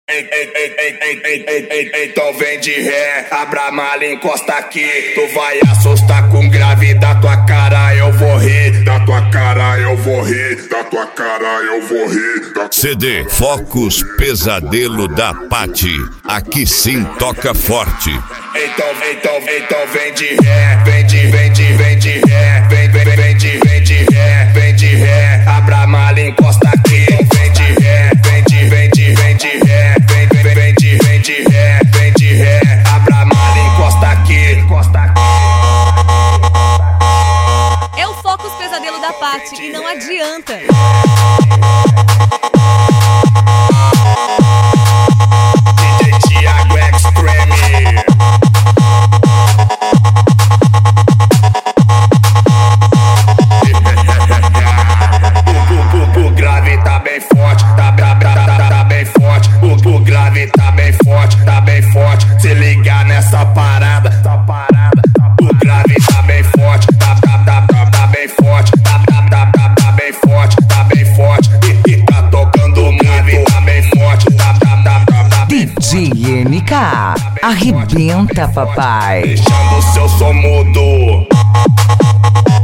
Então vem de ré, abra a mala e encosta aqui. Tu vai assustar com grave, da tua cara eu vou rir. Da tua cara eu vou rir, da tua cara eu vou rir. CD Focus Pesadelo da Paty. Aqui sim toca forte. Então vem de ré, vem de ré, vem de ré, vem de ré, abra a mala e encosta aqui. Vem de ré, vem de ré, vem de ré, abra a mala e encosta aqui. É o Focus Pesadelo da Paty e não adianta. O grave tá bem forte, tá bem forte. O grave tá bem forte, tá bem forte. Se ligar nessa parada, o grave tá bem forte, tá bem forte, tá bem forte, tá bem forte. E tá tocando o grave, tá bem forte, tá DJ MK, arrebenta, papai. deixando o seu som mudo.